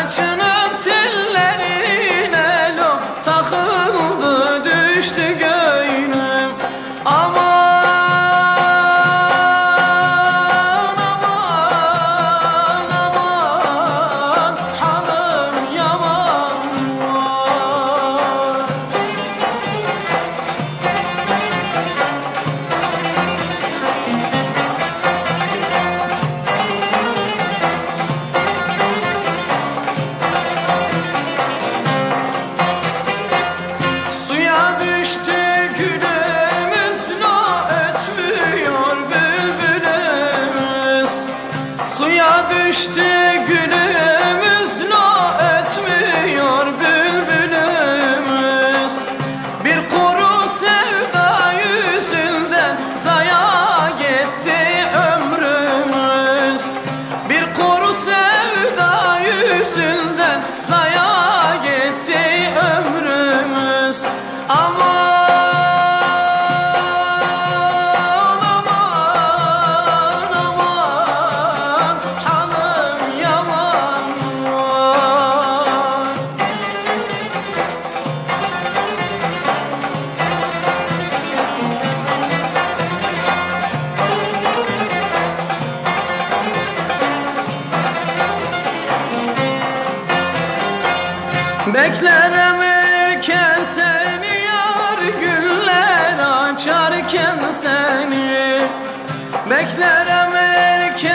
Saçının tellerine lo takıldı düştü gönlüm. Aman aman aman hanım yaman var. Suya düştü gülümüz lo ötmüyor bülbülümüz. Suya düştü gülümüz lo ötmüyor bülbülümüz. Bir kuru sevda yüzünden zaya gitti ömrümüz. Bir kuru sevda yüzünden zaya gitti ömrümüz. Aman aman aman hanım yaman var. Beklerim erken seni yar, güller açarken seni. Beklerim erken